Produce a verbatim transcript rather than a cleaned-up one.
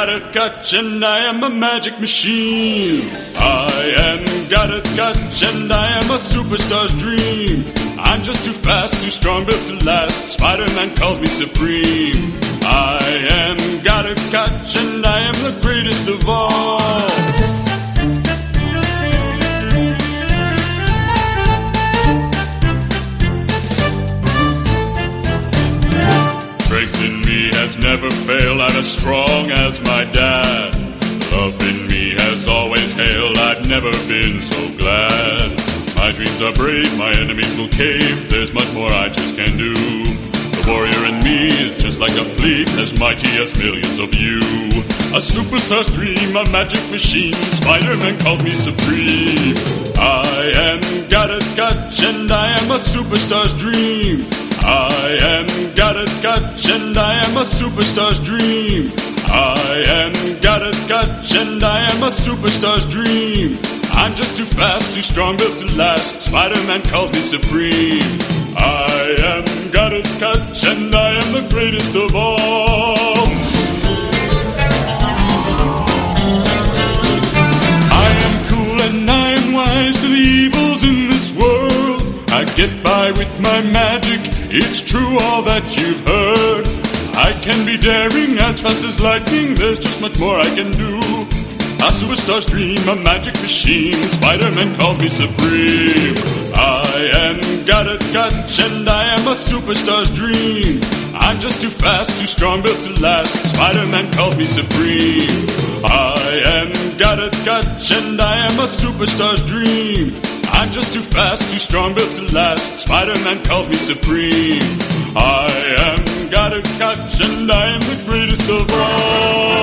got it, catch, and I am a magic machine. I am got it, catch, and I am a superstar's dream. I'm just too fast, too strong, built to last. Spider-Man calls me supreme. I am got it, catch, and I am the greatest of all. Strength in me has never failed, I'm as strong as my dad. Love in me has always hailed, I've never been so glad. My dreams are brave, my enemies will cave, there's much more I just can't do. The warrior in me is just like a fleet, as mighty as millions of you. A superstar's dream, a magic machine, Spider-Man calls me supreme. I am got it, catch, and I am a superstar's dream. I am got it, catch, and I am a superstar's dream. I am got it, catch, and I am a superstar's dream. I'm just too fast, too strong, built to last. Spider-Man calls me supreme. I am got it, catch, and I am the greatest of all. I am cool and I am wise to the evils in this world. I get by with my magic, it's true all that you've heard. I can be daring, as fast as lightning, there's just much more I can do. A superstar's dream, a magic machine, Spider-Man calls me supreme. I am got it, catch, and I am a superstar's dream. I'm just too fast, too strong, built to last. Spider-Man calls me supreme. I am got it, catch, and I am a superstar's dream. I'm just too fast, too strong, built to last. Spider-Man calls me supreme. I am got it, catch, and I am the greatest of all.